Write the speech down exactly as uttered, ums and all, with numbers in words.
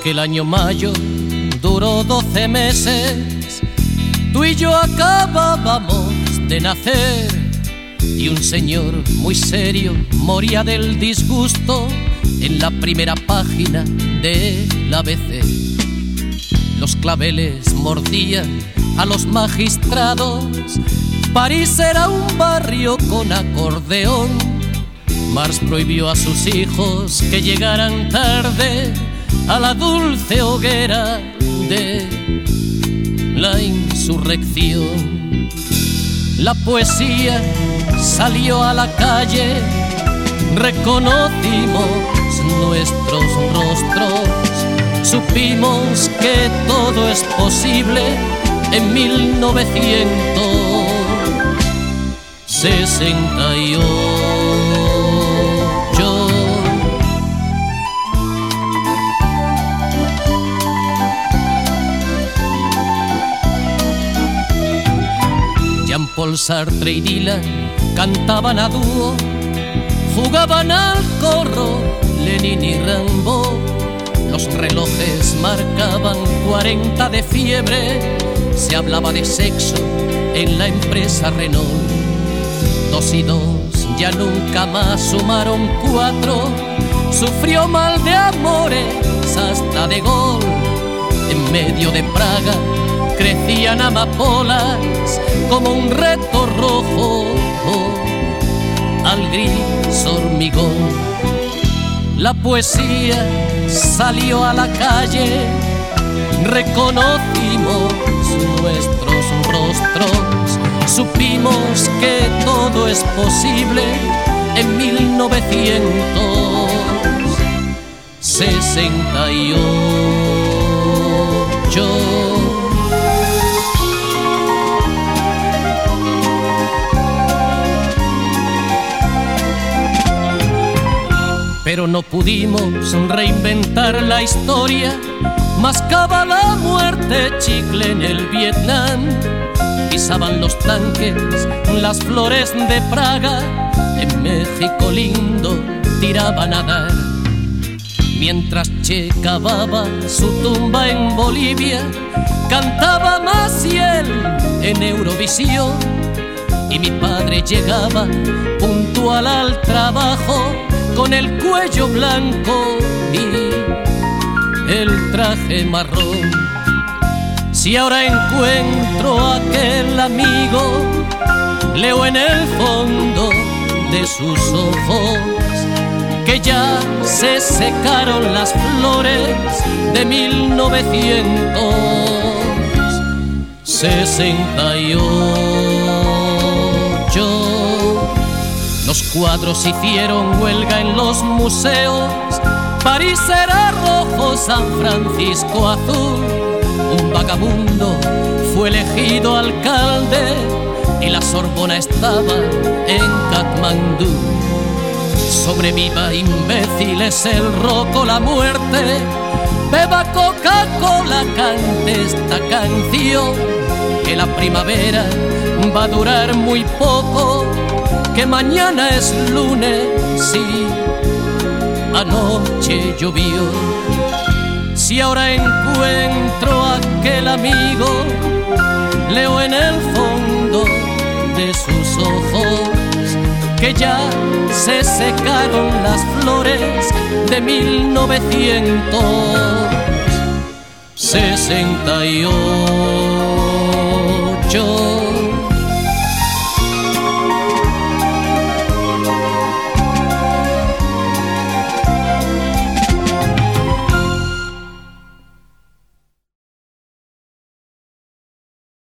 Aquel año mayo duró doce meses, tú y yo acabábamos de nacer, y un señor muy serio moría del disgusto en la primera página del A B C. Los claveles mordían a los magistrados, París era un barrio con acordeón. Marx prohibió a sus hijos que llegaran tarde a la dulce hoguera de la insurrección. La poesía salió a la calle, reconocimos nuestros rostros, supimos que todo es posible en mil novecientos sesenta y ocho. Jean-Paul Sartre y Dylan cantaban a dúo, jugaban al corro Lenin y Rimbaud. Los relojes marcaban cuarenta de fiebre, se hablaba de sexo en la empresa Renault. Dos y dos ya nunca más sumaron cuatro, sufrió mal de amores hasta De Gaulle. En medio de Praga crecían amapolas como un reto rojo al gris hormigón. La poesía salió a la calle, reconocimos nuestros rostros, supimos que todo es posible en mil novecientos sesenta y ocho. Pero no pudimos reinventar la historia, mascaba la muerte chicle en el Vietnam. Pisaban los tanques las flores de Praga, en México lindo tiraban a dar. Mientras Che cavaba su tumba en Bolivia, cantaba Maciel en Eurovisión. Y mi padre llegaba puntual al trabajo, con el cuello blanco y el traje marrón. Si ahora encuentro a aquel amigo, leo en el fondo de sus ojos que ya se secaron las flores de mil novecientos sesenta y ocho. Los cuadros hicieron huelga en los museos, París era rojo, San Francisco azul. Un vagabundo fue elegido alcalde y la Sorbona estaba en Katmandú. Sobreviva, imbéciles, el rock o la muerte, beba Coca-Cola, cante esta canción, que la primavera va a durar muy poco, que mañana es lunes, sí, anoche llovió. Si ahora encuentro a aquel amigo, leo en el fondo de sus ojos que ya se secaron las flores de mil novecientos sesenta y ocho.